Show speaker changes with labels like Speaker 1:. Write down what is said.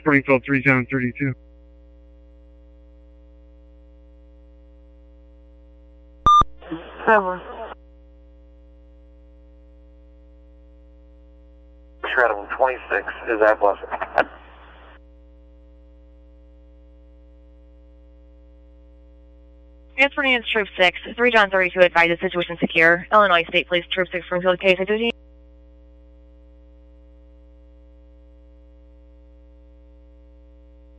Speaker 1: Springfield 3 John 32.
Speaker 2: Seven.
Speaker 3: Shredder 26 is that blessing.
Speaker 2: Transporting is Troop 6, 3 John 32 advises situation secure. Illinois State Police Troop 6 Springfield case 15.